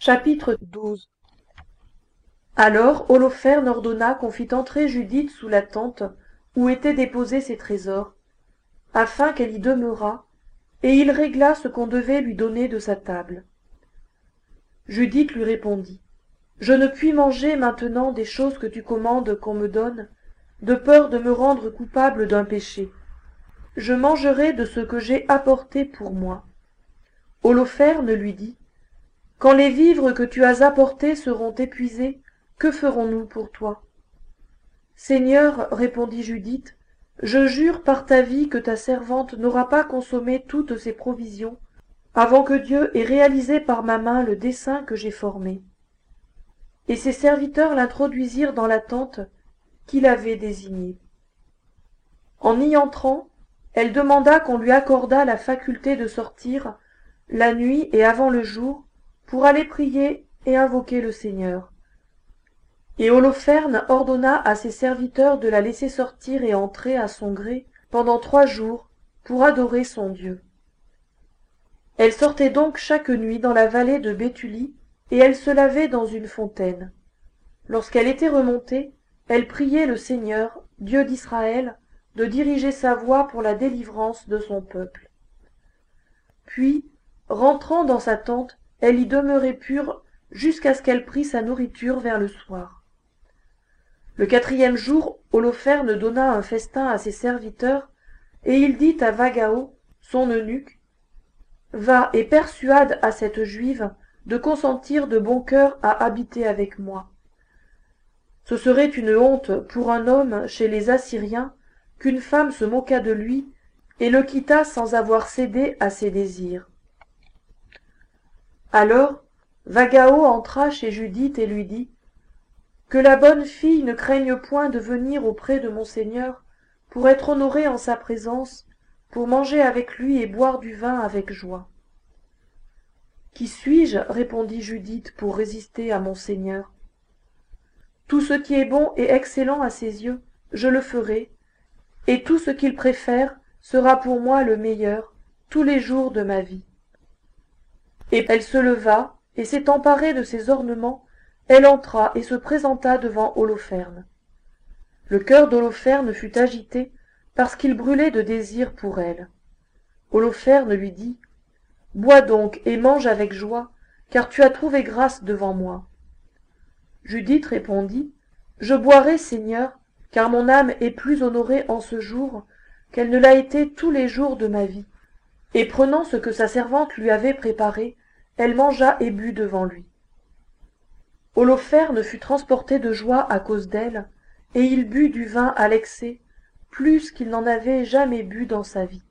Chapitre 12. Alors Holoferne ordonna qu'on fît entrer Judith sous la tente où étaient déposés ses trésors, afin qu'elle y demeurât, et il régla ce qu'on devait lui donner de sa table. Judith lui répondit: Je ne puis manger maintenant des choses que tu commandes qu'on me donne, de peur de me rendre coupable d'un péché. Je mangerai de ce que j'ai apporté pour moi. Holoferne lui dit: Quand les vivres que tu as apportés seront épuisés, que ferons-nous pour toi? Seigneur, répondit Judith, je jure par ta vie que ta servante n'aura pas consommé toutes ses provisions, avant que Dieu ait réalisé par ma main le dessein que j'ai formé. Et ses serviteurs l'introduisirent dans la tente qu'il avait désignée. En y entrant, elle demanda qu'on lui accordât la faculté de sortir, la nuit et avant le jour, pour aller prier et invoquer le Seigneur. Et Holoferne ordonna à ses serviteurs de la laisser sortir et entrer à son gré pendant 3 jours pour adorer son Dieu. Elle sortait donc chaque nuit dans la vallée de Béthulie, et elle se lavait dans une fontaine. Lorsqu'elle était remontée, elle priait le Seigneur, Dieu d'Israël, de diriger sa voie pour la délivrance de son peuple. Puis, rentrant dans sa tente, elle y demeurait pure jusqu'à ce qu'elle prît sa nourriture vers le soir. Le 4e jour, Holoferne donna un festin à ses serviteurs, et il dit à Vagao, son eunuque: Va et persuade à cette Juive de consentir de bon cœur à habiter avec moi. Ce serait une honte pour un homme chez les Assyriens qu'une femme se moquât de lui et le quittât sans avoir cédé à ses désirs. Alors Vagao entra chez Judith et lui dit: Que la bonne fille ne craigne point de venir auprès de mon Seigneur pour être honorée en sa présence, pour manger avec lui et boire du vin avec joie. Qui suis-je, répondit Judith, pour résister à mon Seigneur? Tout ce qui est bon et excellent à ses yeux, je le ferai, et tout ce qu'il préfère sera pour moi le meilleur tous les jours de ma vie. Et elle se leva, et s'étant parée de ses ornements, elle entra et se présenta devant Holoferne. Le cœur d'Holoferne fut agité parce qu'il brûlait de désir pour elle. Holoferne lui dit: Bois donc et mange avec joie, car tu as trouvé grâce devant moi. Judith répondit: Je boirai, Seigneur, car mon âme est plus honorée en ce jour qu'elle ne l'a été tous les jours de ma vie. Et prenant ce que sa servante lui avait préparé, elle mangea et but devant lui. Holoferne fut transporté de joie à cause d'elle, et il but du vin à l'excès, plus qu'il n'en avait jamais bu dans sa vie.